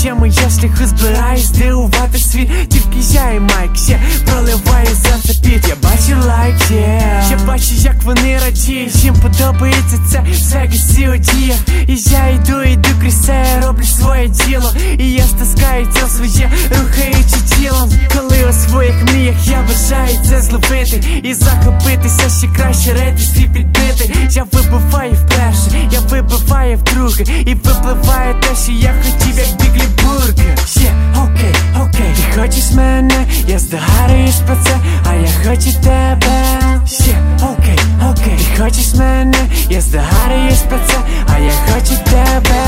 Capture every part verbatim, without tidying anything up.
тему, я шляху збираюсь здивувати світ. Тільки я і Майк ще проливаю за це піт. Я бачу лайк, yeah. Я бачу, як вони радіють, їм подобається це свегасі у діях. І я йду, йду крізь це, роблю своє діло. І я стискаю це своє, рухаючи тілом. Коли у своїх мріях я бажаю це зловити і захопитися, ще краще рейтинг свій підбити. Я вибиваю вперше, я вибиваю вдруге, і випливає те, що я хотів, як Біглі Бургер. Є, окей, окей. Ти хочеш мене, я здогадуюсь про це, а я хочу тебе. Є, окей, окей. Ти хочеш мене, я здогадуюсь про це, а я хочу тебе.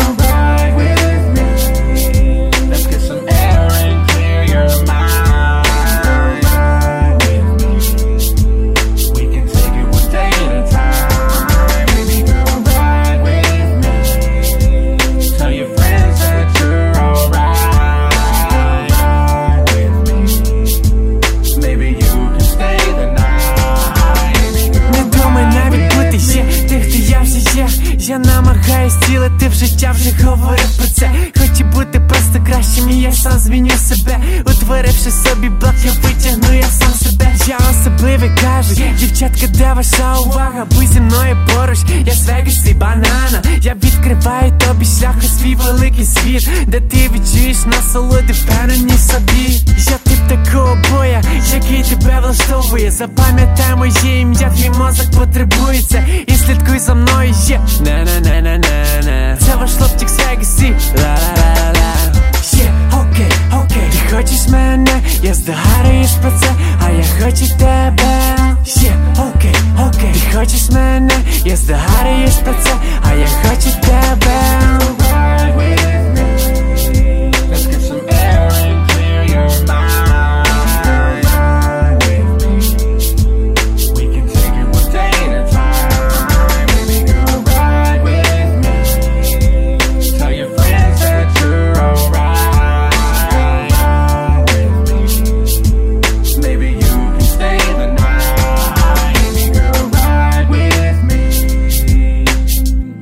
Я намагаюсь цілити в життя, вже говорив про це. Хочу бути просто кращим, і я сам зміню себе. Утворивши собі блок, я витягну, я сам себе. Я особливий, кажуть, дівчатка, де ваша увага? Будь зі мною поруч, я свегасі банана. Я відкриваю тобі шлях у свій великий світ, де ти відчуєш насолоди, впевнені собі. Я тип такого боя, який тебе влаштовує. Запам'ятай моє ім'я, твій мозок потребує це. І слідкуй за мною, є. На-на-на-на-на-на. Це ваш хлопчик свегасі. Ла-ла-ла-ла.